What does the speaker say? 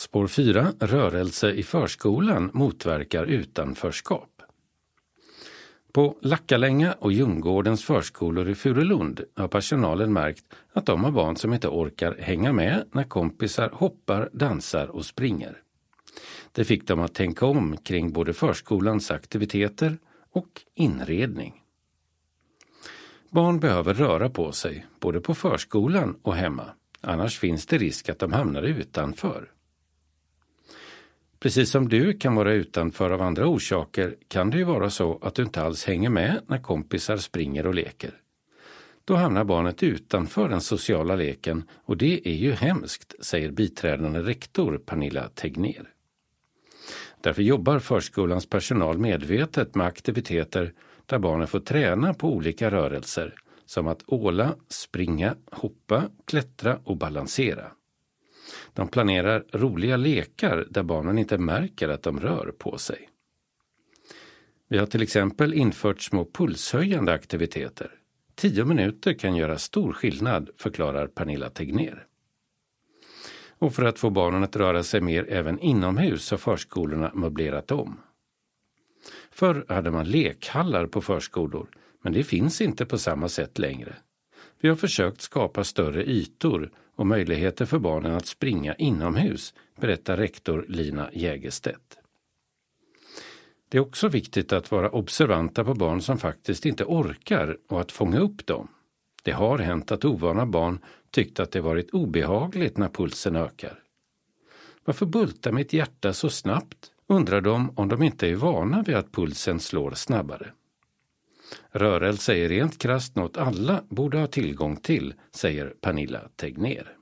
Spår 4. Rörelse i förskolan motverkar utanförskap. På Lackalänga och Ljunggårdens förskolor i Furulund har personalen märkt att de har barn som inte orkar hänga med när kompisar hoppar, dansar och springer. Det fick dem att tänka om kring både förskolans aktiviteter och inredning. Barn behöver röra på sig, både på förskolan och hemma. Annars finns det risk att de hamnar utanför. Precis som du kan vara utanför av andra orsaker kan det ju vara så att du inte alls hänger med när kompisar springer och leker. Då hamnar barnet utanför den sociala leken och det är ju hemskt, säger biträdande rektor Pernilla Tegnér. Därför jobbar förskolans personal medvetet med aktiviteter där barnen får träna på olika rörelser som att åla, springa, hoppa, klättra och balansera. De planerar roliga lekar där barnen inte märker att de rör på sig. Vi har till exempel infört små pulshöjande aktiviteter. 10 minuter kan göra stor skillnad, förklarar Pernilla Tegnér. Och för att få barnen att röra sig mer även inomhus har förskolorna möblerat om. Förr hade man lekhallar på förskolor, men det finns inte på samma sätt längre. Vi har försökt skapa större ytor och möjligheter för barnen att springa inomhus, berättar rektor Lina Jägerstedt. Det är också viktigt att vara observanta på barn som faktiskt inte orkar och att fånga upp dem. Det har hänt att ovana barn tyckt att det varit obehagligt när pulsen ökar. Varför bultar mitt hjärta så snabbt? Undrar de om de inte är vana vid att pulsen slår snabbare. Rörelse är rent krasst något alla borde ha tillgång till, säger Pernilla Tegnér.